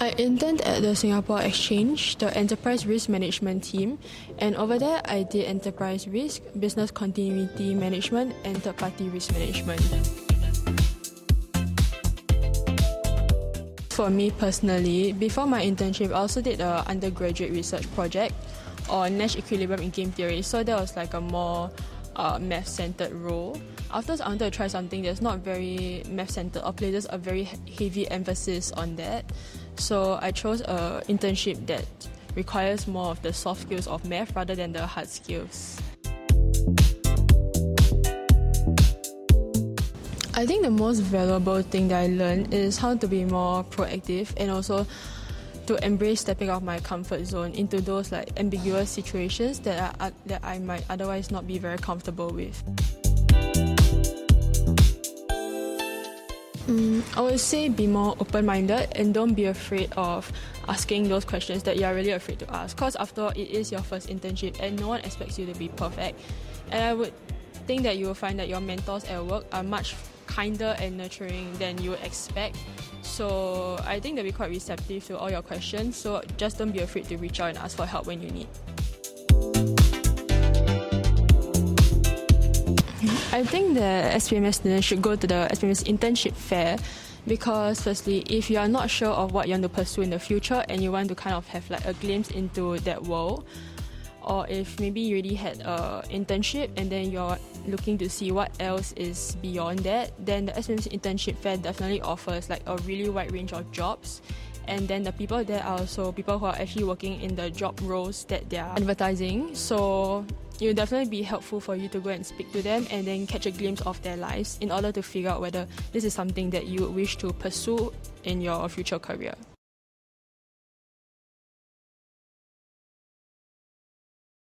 I interned at the Singapore Exchange, the Enterprise Risk Management team, and over there I did Enterprise Risk, Business Continuity Management, and Third-Party Risk Management. For me personally, before my internship, I also did an undergraduate research project on Nash equilibrium in game theory, so that was like a more math-centered role. Afterwards, I wanted to try something that's not very math-centered or places a very heavy emphasis on that. So I chose an internship that requires more of the soft skills of math rather than the hard skills. I think the most valuable thing that I learned is how to be more proactive and also to embrace stepping out of my comfort zone into those like ambiguous situations that I might otherwise not be very comfortable with. I would say be more open-minded and don't be afraid of asking those questions that you're really afraid to ask, because after all, it is your first internship and no one expects you to be perfect. And I would think that you will find that your mentors at work are much kinder and nurturing than you would expect. So I think they'll be quite receptive to all your questions, so just don't be afraid to reach out and ask for help when you need. I think the SPMS students should go to the SPMS internship fair because firstly, if you are not sure of what you want to pursue in the future and you want to kind of have like a glimpse into that world, or if maybe you already had an internship and then you're looking to see what else is beyond that, then the SPMS internship fair definitely offers like a really wide range of jobs. And then the people there are also people who are actually working in the job roles that they are advertising. So it will definitely be helpful for you to go and speak to them and then catch a glimpse of their lives in order to figure out whether this is something that you would wish to pursue in your future career.